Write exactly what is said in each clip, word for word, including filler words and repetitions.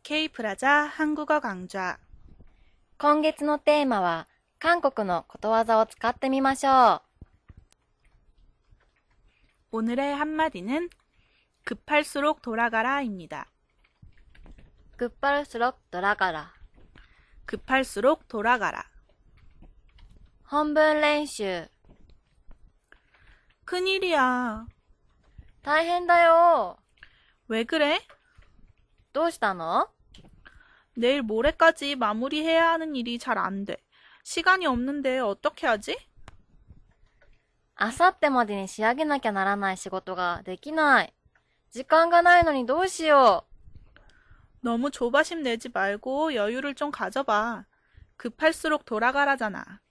K プラザ 한국어 강좌 今月のテーマは、韓国のことわざを使ってみましょう。 오늘의 한마디는 급할수록 돌아가라입니다. 급할수록 돌아가라. 급할수록 돌아가라. 本文練習。 큰일이야. 大変だよ。 왜 그래? どうしたの？ 내일 모레까지 마무리해야 하는 일이 잘 안 돼. 시간이 없는데 어떻게 하지? あさってまでに仕上げなきゃならない仕事ができない。時間がないのにどうしよ 너무 조바심 내지 말고 여유를 좀 가져봐. 급할수록 돌아가라잖아. う。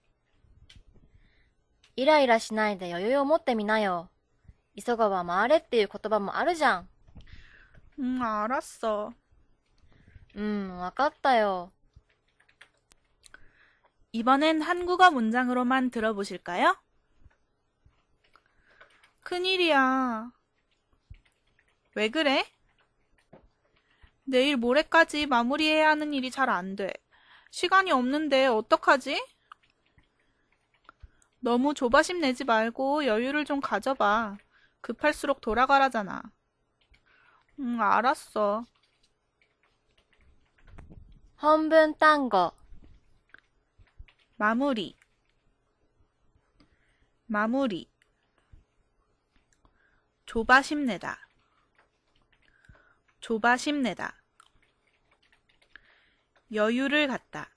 イライラしないで余裕を持ってみなよ。急がば回れっていう言葉もあるじゃん。 응, 알았어. うん、わかったよ。 이번엔 한국어 문장으로만 들어보실까요? 큰일이야. 왜 그래? 내일 모레까지 마무리해야 하는 일이 잘 안 돼. 시간이 없는데 어떡하지? 너무 조바심 내지 말고 여유를 좀 가져봐. 급할수록 돌아가라잖아. 응, 알았어. 本文単語。 마무리, 마무리. 조바심 내다, 조바심 내다. 여유를 갖다,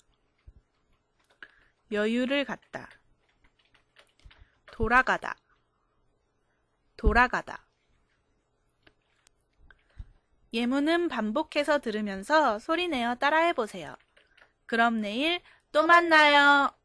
여유를 갖다. 돌아가다, 돌아가다. 예문은 반복해서 들으면서 소리내어 따라해보세요. 그럼 내일 또 만나요.